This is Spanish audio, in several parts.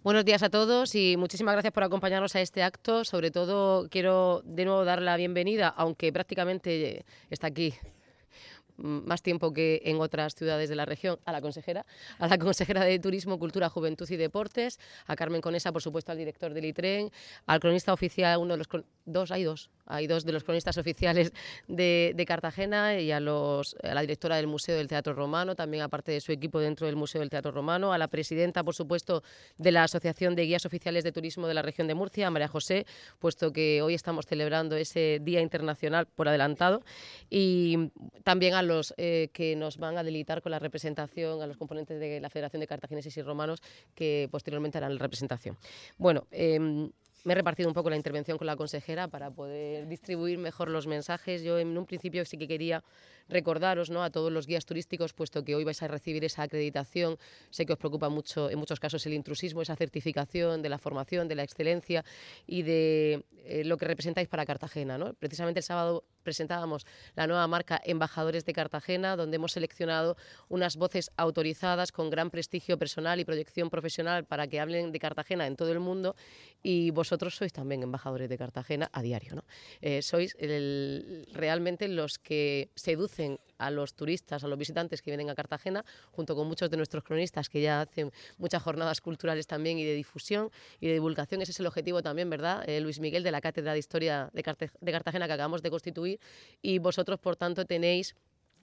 Buenos días a todos y muchísimas gracias por acompañarnos a este acto. Sobre todo quiero de nuevo dar la bienvenida, aunque prácticamente está aquí más tiempo que en otras ciudades de la región, a la consejera de Turismo, Cultura, Juventud y Deportes, a Carmen Conesa, por supuesto, al director del ITREN, al cronista oficial, uno de los hay dos de los cronistas oficiales de Cartagena y a la directora del Museo del Teatro Romano, también aparte de su equipo dentro del Museo del Teatro Romano, a la presidenta, por supuesto, de la Asociación de Guías Oficiales de Turismo de la región de Murcia, María José, puesto que hoy estamos celebrando ese Día Internacional por adelantado, y también a los que nos van a deleitar con la representación, a los componentes de la Federación de Cartagineses y Romanos, que posteriormente harán la representación. Bueno, me he repartido un poco la intervención con la consejera para poder distribuir mejor los mensajes. Yo en un principio sí que quería recordaros, ¿no?, a todos los guías turísticos, puesto que hoy vais a recibir esa acreditación. Sé que os preocupa mucho, en muchos casos, el intrusismo, esa certificación de la formación, de la excelencia y de lo que representáis para Cartagena, ¿no? Precisamente el sábado presentábamos la nueva marca Embajadores de Cartagena, donde hemos seleccionado unas voces autorizadas con gran prestigio personal y proyección profesional para que hablen de Cartagena en todo el mundo, y vosotros sois también embajadores de Cartagena a diario, ¿no? Sois realmente los que seducen a los turistas, a los visitantes que vienen a Cartagena, junto con muchos de nuestros cronistas que ya hacen muchas jornadas culturales también y de difusión y de divulgación. Ese es el objetivo también, ¿verdad, Luis Miguel, de la Cátedra de Historia de Cartagena que acabamos de constituir? Y vosotros, por tanto, tenéis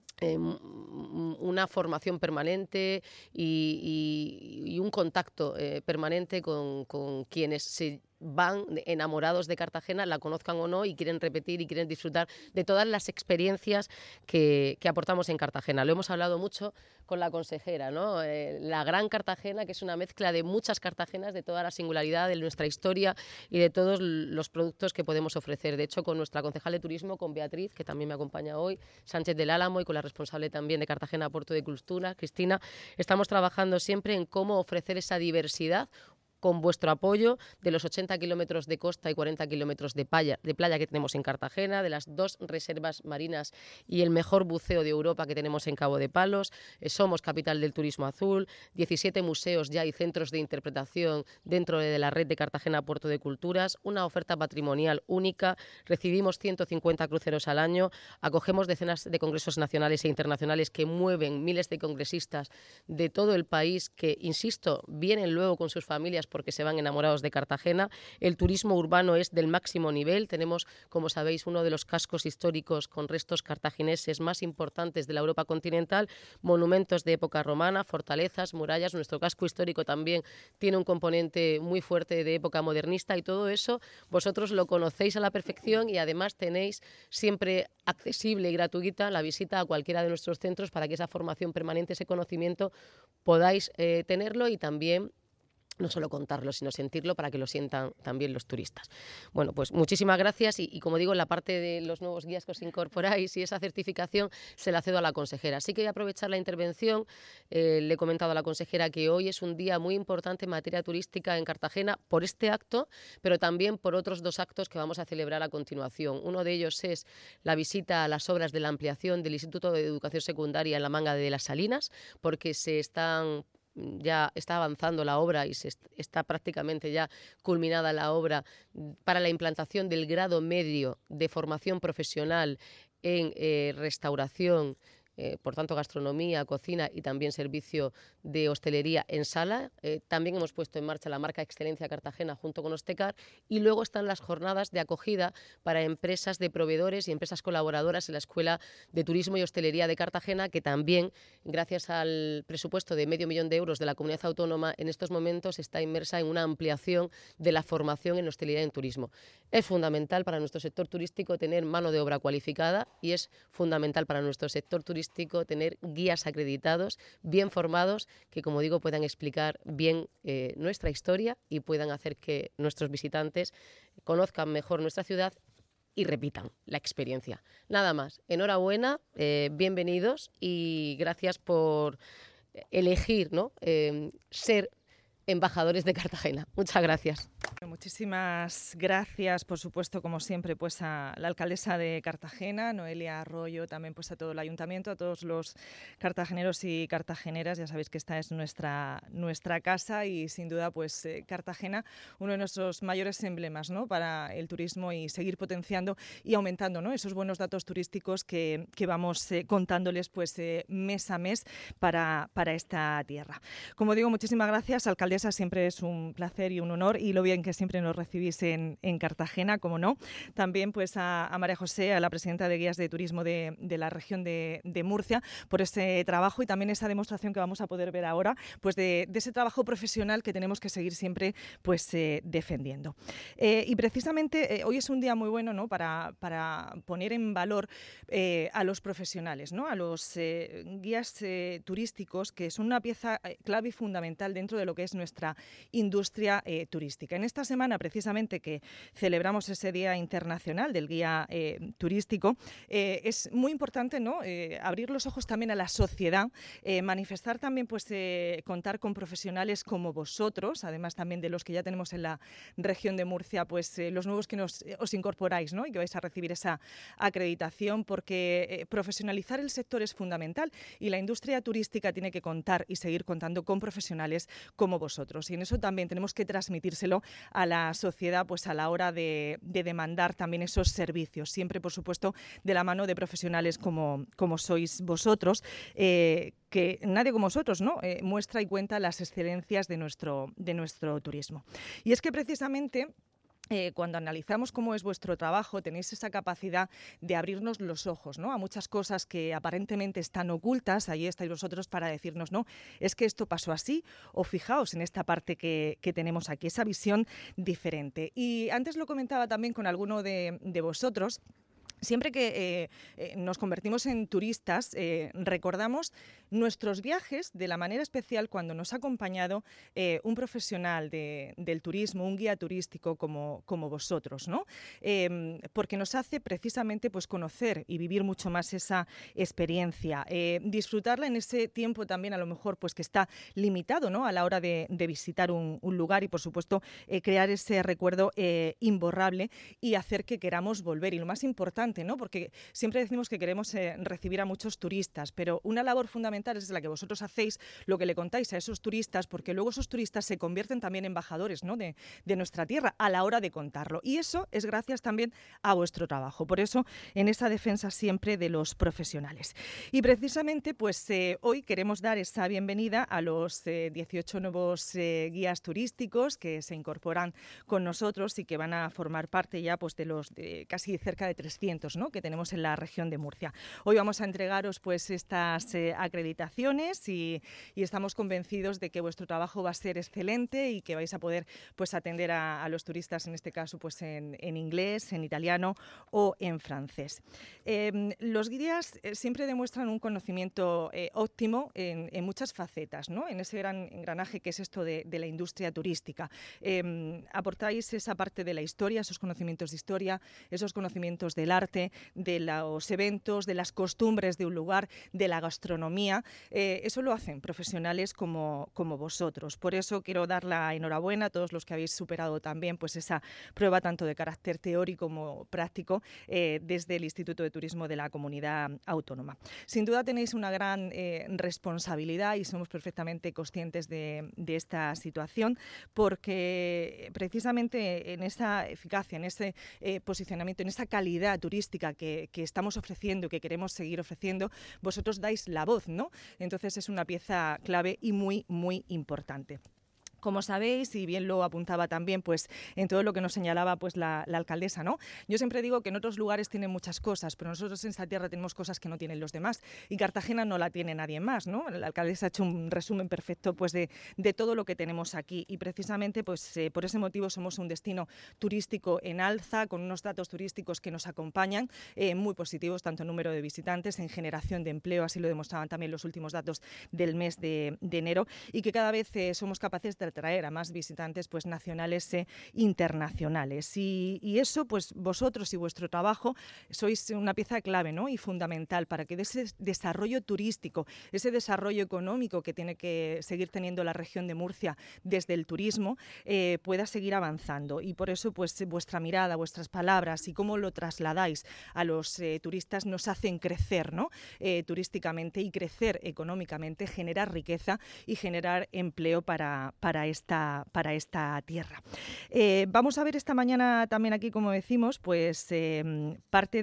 una formación permanente y un contacto permanente con quienes se van enamorados de Cartagena, la conozcan o no, y quieren repetir y quieren disfrutar de todas las experiencias que aportamos en Cartagena. Lo hemos hablado mucho con la consejera, ¿no? La gran Cartagena, que es una mezcla de muchas Cartagenas, de toda la singularidad de nuestra historia y de todos los productos que podemos ofrecer. De hecho, con nuestra concejal de turismo, con Beatriz, que también me acompaña hoy, Sánchez del Álamo, y con la responsable también de Cartagena Puerto de Cultura, Cristina, estamos trabajando siempre en cómo ofrecer esa diversidad con vuestro apoyo, de los 80 kilómetros de costa y 40 kilómetros de playa que tenemos en Cartagena, de las 2 reservas marinas y el mejor buceo de Europa que tenemos en Cabo de Palos. Somos capital del turismo azul, 17 museos ya y centros de interpretación dentro de la red de Cartagena Puerto de Culturas, una oferta patrimonial única, recibimos 150 cruceros al año, acogemos decenas de congresos nacionales e internacionales que mueven miles de congresistas de todo el país que, insisto, vienen luego con sus familias porque se van enamorados de Cartagena. El turismo urbano es del máximo nivel. Tenemos, como sabéis, uno de los cascos históricos con restos cartagineses más importantes de la Europa continental, monumentos de época romana, fortalezas, murallas. Nuestro casco histórico también tiene un componente muy fuerte de época modernista, y todo eso vosotros lo conocéis a la perfección, y además tenéis siempre accesible y gratuita la visita a cualquiera de nuestros centros para que esa formación permanente, ese conocimiento, podáis tenerlo y también no solo contarlo, sino sentirlo para que lo sientan también los turistas. Bueno, pues muchísimas gracias y como digo, en la parte de los nuevos guías que os incorporáis y esa certificación se la cedo a la consejera. Así que voy a aprovechar la intervención. Le he comentado a la consejera que hoy es un día muy importante en materia turística en Cartagena por este acto, pero también por otros 2 actos que vamos a celebrar a continuación. Uno de ellos es la visita a las obras de la ampliación del Instituto de Educación Secundaria en la Manga de las Salinas, porque ya está avanzando la obra y está prácticamente ya culminada la obra para la implantación del grado medio de formación profesional en restauración, por tanto gastronomía, cocina y también servicio de hostelería en sala. También hemos puesto en marcha la marca Excelencia Cartagena junto con Ostecar, y luego están las jornadas de acogida para empresas de proveedores y empresas colaboradoras en la Escuela de Turismo y Hostelería de Cartagena, que también, gracias al presupuesto de €500.000 de la Comunidad Autónoma, en estos momentos está inmersa en una ampliación de la formación en hostelería y en turismo. Es fundamental para nuestro sector turístico tener mano de obra cualificada, y es fundamental para nuestro sector turístico tener guías acreditados, bien formados, que, como digo, puedan explicar bien nuestra historia y puedan hacer que nuestros visitantes conozcan mejor nuestra ciudad y repitan la experiencia. Nada más. Enhorabuena, bienvenidos y gracias por elegir, ¿no?, ser embajadores de Cartagena. Muchas gracias. Muchísimas gracias, por supuesto, como siempre, pues a la alcaldesa de Cartagena, Noelia Arroyo, también pues a todo el ayuntamiento, a todos los cartageneros y cartageneras. Ya sabéis que esta es nuestra casa y sin duda pues Cartagena, uno de nuestros mayores emblemas, ¿no?, para el turismo y seguir potenciando y aumentando, ¿no?, esos buenos datos turísticos que vamos contándoles pues mes a mes para esta tierra. Como digo, muchísimas gracias, alcaldesa, siempre es un placer y un honor, y lo bien que siempre nos recibís en Cartagena, como no. También pues a María José, a la presidenta de Guías de Turismo de la región de Murcia, por ese trabajo y también esa demostración que vamos a poder ver ahora, pues de ese trabajo profesional que tenemos que seguir siempre pues defendiendo. Y precisamente hoy es un día muy bueno, ¿no?, para poner en valor a los profesionales, ¿no?, a los guías turísticos, que son una pieza clave y fundamental dentro de lo que es nuestra industria turística. En esta semana, precisamente, que celebramos ese Día Internacional del Guía Turístico, es muy importante, ¿no?, abrir los ojos también a la sociedad, manifestar también pues contar con profesionales como vosotros, además también de los que ya tenemos en la región de Murcia, pues los nuevos que os incorporáis, ¿no?, y que vais a recibir esa acreditación, porque profesionalizar el sector es fundamental y la industria turística tiene que contar y seguir contando con profesionales como vosotros, y en eso también tenemos que transmitírselo a la sociedad pues a la hora de demandar también esos servicios, siempre por supuesto de la mano de profesionales como sois vosotros, que nadie como vosotros, ¿no?, muestra y cuenta las excelencias de nuestro turismo. Y es que precisamente cuando analizamos cómo es vuestro trabajo, tenéis esa capacidad de abrirnos los ojos, ¿no?, a muchas cosas que aparentemente están ocultas. Ahí estáis vosotros para decirnos, no, es que esto pasó así, o fijaos en esta parte que tenemos aquí, esa visión diferente. Y antes lo comentaba también con alguno de vosotros. Siempre que nos convertimos en turistas, recordamos nuestros viajes de la manera especial cuando nos ha acompañado un profesional del turismo, un guía turístico como vosotros, ¿no? Porque nos hace precisamente pues, conocer y vivir mucho más esa experiencia, disfrutarla en ese tiempo también a lo mejor pues, que está limitado, ¿no?, a la hora de visitar un lugar y por supuesto crear ese recuerdo imborrable y hacer que queramos volver. Y lo más importante, ¿no?, porque siempre decimos que queremos recibir a muchos turistas, pero una labor fundamental es la que vosotros hacéis, lo que le contáis a esos turistas, porque luego esos turistas se convierten también en embajadores, ¿no?, de nuestra tierra a la hora de contarlo. Y eso es gracias también a vuestro trabajo. Por eso, en esa defensa siempre de los profesionales. Y precisamente, pues hoy queremos dar esa bienvenida a los 18 nuevos guías turísticos que se incorporan con nosotros y que van a formar parte ya pues, de los casi cerca de 300, ¿no?, que tenemos en la región de Murcia. Hoy vamos a entregaros pues estas acreditaciones y estamos convencidos de que vuestro trabajo va a ser excelente y que vais a poder pues atender a los turistas, en este caso pues en inglés, en italiano o en francés. Los guías siempre demuestran un conocimiento óptimo en muchas facetas, ¿no?, en ese gran engranaje que es esto de la industria turística. Aportáis esa parte de la historia, esos conocimientos de historia, esos conocimientos del arte, de los eventos, de las costumbres de un lugar, de la gastronomía. Eso lo hacen profesionales como vosotros. Por eso quiero dar la enhorabuena a todos los que habéis superado también pues esa prueba tanto de carácter teórico como práctico desde el Instituto de Turismo de la Comunidad Autónoma. Sin duda tenéis una gran responsabilidad y somos perfectamente conscientes de esta situación, porque precisamente en esa eficacia, en ese posicionamiento, en esa calidad turística que estamos ofreciendo y que queremos seguir ofreciendo, vosotros dais la voz, ¿no? Entonces es una pieza clave y muy, muy importante. Como sabéis, y bien lo apuntaba también pues, en todo lo que nos señalaba pues, la alcaldesa, ¿no? Yo siempre digo que en otros lugares tienen muchas cosas, pero nosotros en esta tierra tenemos cosas que no tienen los demás y Cartagena no la tiene nadie más, ¿no? La alcaldesa ha hecho un resumen perfecto pues, de todo lo que tenemos aquí y precisamente pues, por ese motivo somos un destino turístico en alza, con unos datos turísticos que nos acompañan, muy positivos, tanto en número de visitantes, en generación de empleo, así lo demostraban también los últimos datos del mes de enero, y que cada vez somos capaces de atraer a más visitantes pues nacionales e internacionales. Y eso, pues vosotros y vuestro trabajo sois una pieza clave, ¿no?, y fundamental para que ese desarrollo turístico, ese desarrollo económico que tiene que seguir teniendo la región de Murcia desde el turismo, pueda seguir avanzando. Y por eso, pues vuestra mirada, vuestras palabras y cómo lo trasladáis a los turistas nos hacen crecer, ¿no?, turísticamente, y crecer económicamente, generar riqueza y generar empleo para esta tierra. Vamos a ver esta mañana también aquí, como decimos, pues parte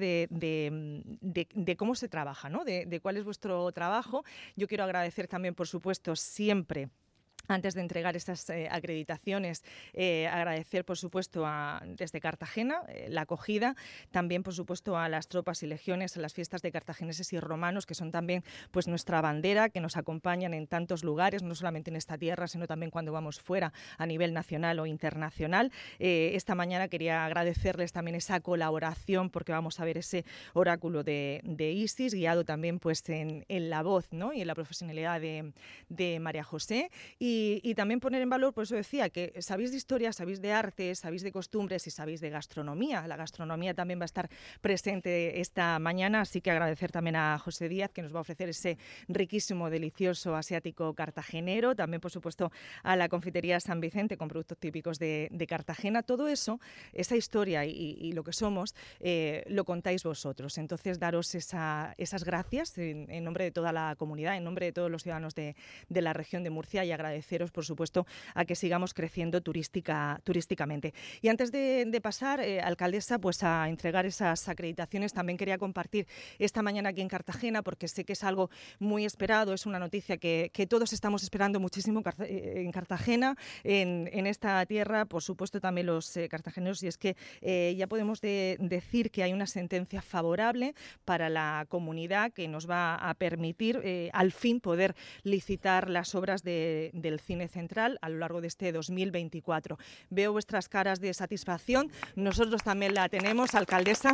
de cómo se trabaja, ¿no?, de cuál es vuestro trabajo. Yo quiero agradecer también, por supuesto, siempre, antes de entregar estas acreditaciones, agradecer, por supuesto, desde Cartagena la acogida, también, por supuesto, a las tropas y legiones, a las fiestas de cartagineses y romanos, que son también pues nuestra bandera, que nos acompañan en tantos lugares, no solamente en esta tierra, sino también cuando vamos fuera a nivel nacional o internacional. Esta mañana quería agradecerles también esa colaboración, porque vamos a ver ese oráculo de Isis, guiado también pues en la voz, ¿no?, y en la profesionalidad de María José. Y también poner en valor, por eso decía, que sabéis de historia, sabéis de arte, sabéis de costumbres y sabéis de gastronomía. La gastronomía también va a estar presente esta mañana, así que agradecer también a José Díaz, que nos va a ofrecer ese riquísimo, delicioso asiático cartagenero. También, por supuesto, a la confitería San Vicente, con productos típicos de Cartagena. Todo eso, esa historia y lo que somos, lo contáis vosotros. Entonces, daros esas gracias en nombre de toda la comunidad, en nombre de todos los ciudadanos de la región de Murcia, y agradeceros, por supuesto, a que sigamos creciendo turísticamente. Y antes de pasar, alcaldesa, pues a entregar esas acreditaciones, también quería compartir esta mañana aquí en Cartagena, porque sé que es algo muy esperado, es una noticia que todos estamos esperando muchísimo en Cartagena, en esta tierra, por supuesto también los cartageneros, y es que ya podemos decir que hay una sentencia favorable para la comunidad que nos va a permitir al fin poder licitar las obras del Cine Central a lo largo de este 2024. Veo vuestras caras de satisfacción, nosotros también la tenemos, alcaldesa.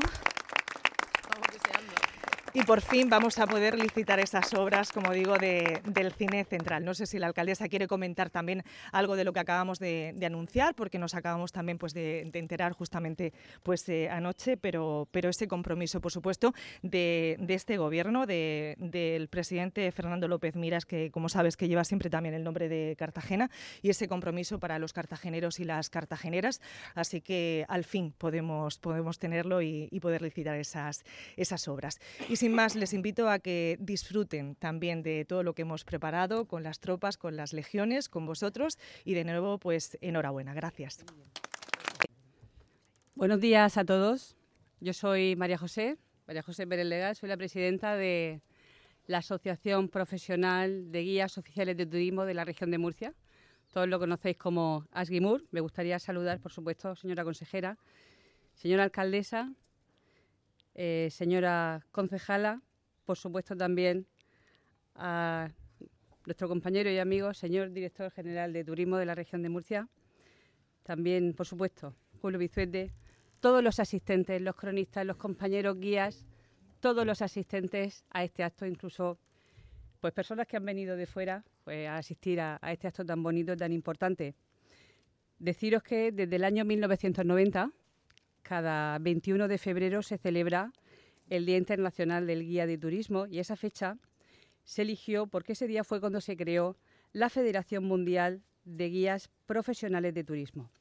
Y por fin vamos a poder licitar esas obras, como digo, del Cine Central. No sé si la alcaldesa quiere comentar también algo de lo que acabamos de anunciar, porque nos acabamos también pues de enterar justamente pues anoche, pero ese compromiso, por supuesto, de este gobierno, del presidente Fernando López Miras, que como sabes que lleva siempre también el nombre de Cartagena, y ese compromiso para los cartageneros y las cartageneras. Así que al fin podemos tenerlo y poder licitar esas obras. Y sin más, les invito a que disfruten también de todo lo que hemos preparado con las tropas, con las legiones, con vosotros, y de nuevo, pues enhorabuena. Gracias. Buenos días a todos. Yo soy María José Pérez Legal, soy la presidenta de la Asociación Profesional de Guías Oficiales de Turismo de la región de Murcia. Todos lo conocéis como ASGIMUR. Me gustaría saludar, por supuesto, señora consejera, señora alcaldesa, señora concejala, por supuesto también a nuestro compañero y amigo, señor director general de Turismo de la región de Murcia, también, por supuesto, Julio Bizuete, todos los asistentes, los cronistas, los compañeros guías, todos los asistentes a este acto, incluso pues personas que han venido de fuera pues, a asistir a este acto tan bonito, tan importante. Deciros que desde el año 1990, cada 21 de febrero se celebra el Día Internacional del Guía de Turismo, y esa fecha se eligió porque ese día fue cuando se creó la Federación Mundial de Guías Profesionales de Turismo.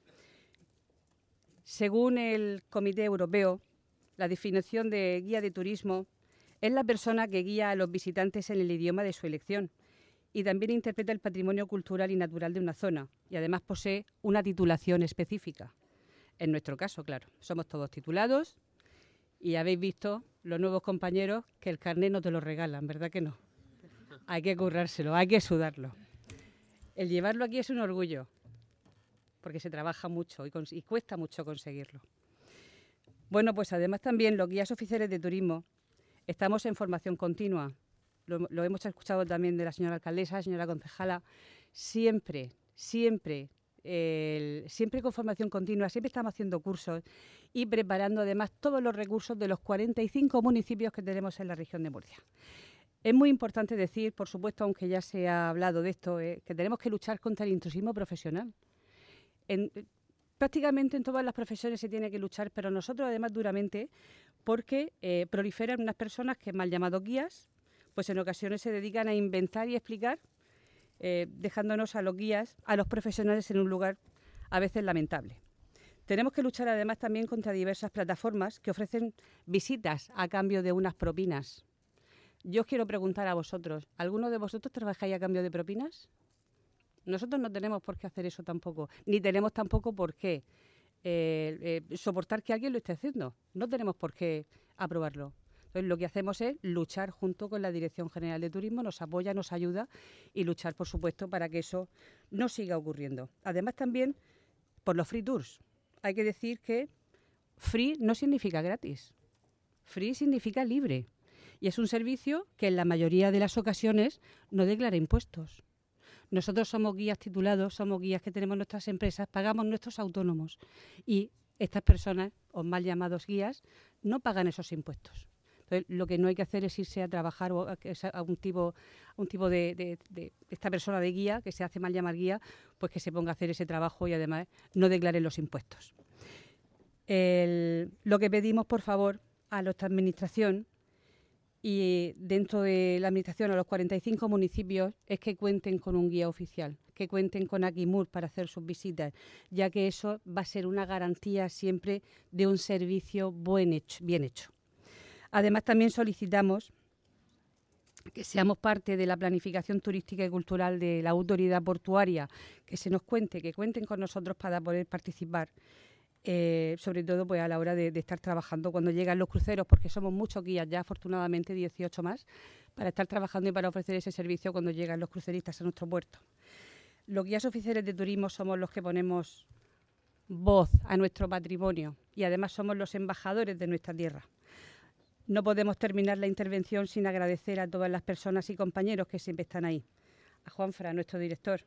Según el Comité Europeo, la definición de guía de turismo es la persona que guía a los visitantes en el idioma de su elección y también interpreta el patrimonio cultural y natural de una zona, y además posee una titulación específica. En nuestro caso, claro, somos todos titulados y habéis visto, los nuevos compañeros, que el carnet no te lo regalan, ¿verdad que no? Hay que currárselo, hay que sudarlo. El llevarlo aquí es un orgullo, porque se trabaja mucho y cuesta mucho conseguirlo. Bueno, pues además también los guías oficiales de turismo estamos en formación continua. Lo hemos escuchado también de la señora alcaldesa, señora concejala, siempre con formación continua, siempre estamos haciendo cursos y preparando además todos los recursos de los 45 municipios que tenemos en la región de Murcia. Es muy importante decir, por supuesto, aunque ya se ha hablado de esto, que tenemos que luchar contra el intrusismo profesional. Prácticamente en todas las profesiones se tiene que luchar, pero nosotros además duramente, porque proliferan unas personas que mal llamados guías, pues en ocasiones se dedican a inventar y explicar, dejándonos a los guías, a los profesionales en un lugar a veces lamentable. Tenemos que luchar además también contra diversas plataformas que ofrecen visitas a cambio de unas propinas. Yo os quiero preguntar a vosotros, ¿alguno de vosotros trabajáis a cambio de propinas? Nosotros no tenemos por qué hacer eso tampoco, ni tenemos tampoco por qué soportar que alguien lo esté haciendo. No tenemos por qué aprobarlo. Entonces, lo que hacemos es luchar junto con la Dirección General de Turismo, nos apoya, nos ayuda y luchar, por supuesto, para que eso no siga ocurriendo. Además, también por los free tours. Hay que decir que free no significa gratis. Free significa libre. Y es un servicio que en la mayoría de las ocasiones no declara impuestos. Nosotros somos guías titulados, somos guías que tenemos nuestras empresas, pagamos nuestros autónomos y estas personas, o mal llamados guías, no pagan esos impuestos. Entonces, lo que no hay que hacer es irse a trabajar a un tipo de esta persona de guía, que se hace mal llamar guía, pues que se ponga a hacer ese trabajo y además no declare los impuestos. Lo que pedimos, por favor, a nuestra administración y dentro de la administración a los 45 municipios es que cuenten con un guía oficial, que cuenten con Aquimur para hacer sus visitas, ya que eso va a ser una garantía siempre de un servicio bien hecho. Además, también solicitamos que seamos parte de la planificación turística y cultural de la autoridad portuaria, que se nos cuente, que cuenten con nosotros para poder participar. Sobre todo pues a la hora de estar trabajando cuando llegan los cruceros, porque somos muchos guías ya, afortunadamente 18 más, para estar trabajando y para ofrecer ese servicio cuando llegan los cruceristas a nuestro puerto. Los guías oficiales de turismo somos los que ponemos voz a nuestro patrimonio y además somos los embajadores de nuestra tierra. No podemos terminar la intervención sin agradecer a todas las personas y compañeros que siempre están ahí. A Juanfra, nuestro director,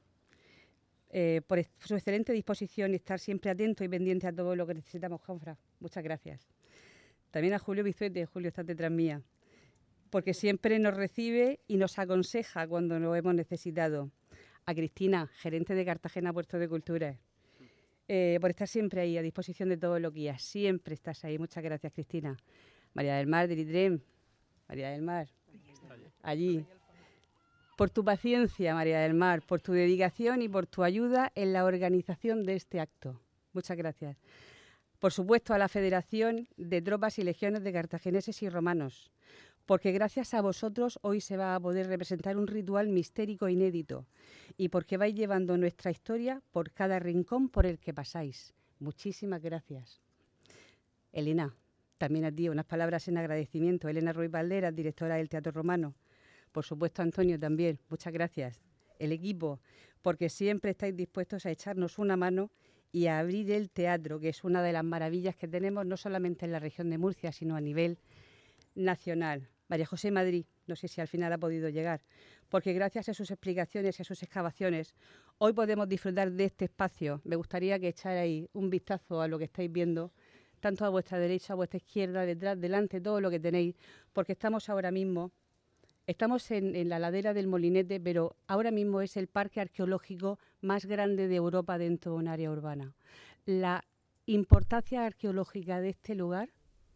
por su excelente disposición y estar siempre atento y pendiente a todo lo que necesitamos, Juanfra. Muchas gracias. También a Julio Bizuete, Julio, está detrás mía, porque siempre nos recibe y nos aconseja cuando lo hemos necesitado. A Cristina, gerente de Cartagena Puerto de Cultura, por estar siempre ahí, a disposición de todos los guías. Siempre estás ahí. Muchas gracias, Cristina. María del Mar, de Litrem. María del Mar, allí. Por tu paciencia, María del Mar, por tu dedicación y por tu ayuda en la organización de este acto. Muchas gracias. Por supuesto, a la Federación de Tropas y Legiones de Cartagineses y Romanos, porque gracias a vosotros hoy se va a poder representar un ritual mistérico inédito y porque vais llevando nuestra historia por cada rincón por el que pasáis. Muchísimas gracias. Elena, también a ti unas palabras en agradecimiento. Elena Ruiz Valderas, directora del Teatro Romano. Por supuesto, Antonio, también. Muchas gracias. El equipo, porque siempre estáis dispuestos a echarnos una mano y a abrir el teatro, que es una de las maravillas que tenemos no solamente en la región de Murcia, sino a nivel nacional. María José Madrid, no sé si al final ha podido llegar, porque gracias a sus explicaciones y a sus excavaciones, hoy podemos disfrutar de este espacio. Me gustaría que echarais un vistazo a lo que estáis viendo, tanto a vuestra derecha, a vuestra izquierda, detrás, delante, todo lo que tenéis, porque estamos ahora mismo... Estamos en la ladera del Molinete, pero ahora mismo es el parque arqueológico más grande de Europa dentro de un área urbana. La importancia arqueológica de este lugar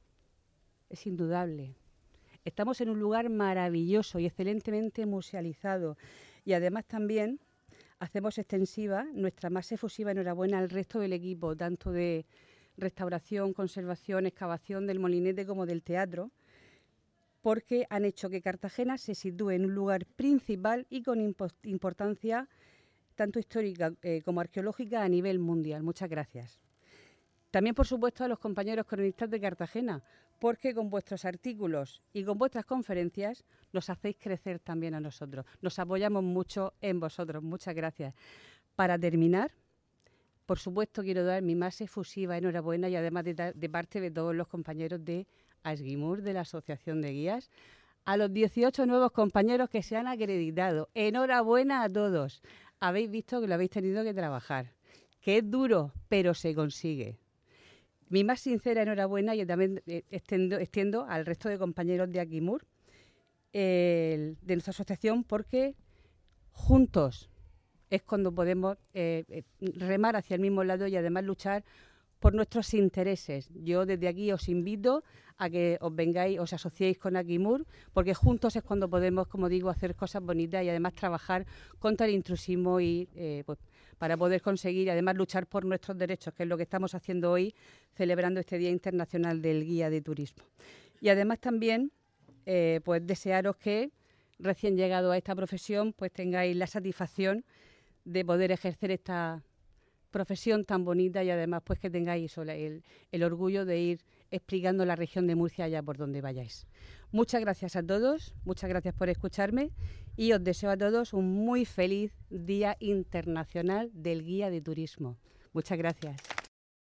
es indudable. Estamos en un lugar maravilloso y excelentemente musealizado. Y además también hacemos extensiva nuestra más efusiva enhorabuena al resto del equipo, tanto de restauración, conservación, excavación del Molinete como del teatro, porque han hecho que Cartagena se sitúe en un lugar principal y con importancia tanto histórica como arqueológica a nivel mundial. Muchas gracias. También, por supuesto, a los compañeros cronistas de Cartagena, porque con vuestros artículos y con vuestras conferencias nos hacéis crecer también a nosotros. Nos apoyamos mucho en vosotros. Muchas gracias. Para terminar, por supuesto, quiero dar mi más efusiva enhorabuena y además de parte de todos los compañeros de Asguimur, de la Asociación de Guías, a los 18 nuevos compañeros que se han acreditado. Enhorabuena a todos. Habéis visto que lo habéis tenido que trabajar, que es duro, pero se consigue. Mi más sincera enhorabuena y también extiendo al resto de compañeros de Aquimur, de nuestra asociación, porque juntos es cuando podemos remar hacia el mismo lado y además luchar por nuestros intereses. Yo desde aquí os invito a que os vengáis, os asociéis con Akimur, porque juntos es cuando podemos, como digo, hacer cosas bonitas y además trabajar contra el intrusismo y pues, para poder conseguir y además luchar por nuestros derechos, que es lo que estamos haciendo hoy, celebrando este Día Internacional del Guía de Turismo. Y además también pues desearos que recién llegado a esta profesión pues tengáis la satisfacción de poder ejercer esta profesión tan bonita y además pues que tengáis el orgullo de ir explicando la región de Murcia allá por donde vayáis. Muchas gracias a todos, muchas gracias por escucharme y os deseo a todos un muy feliz Día Internacional del Guía de Turismo. Muchas gracias.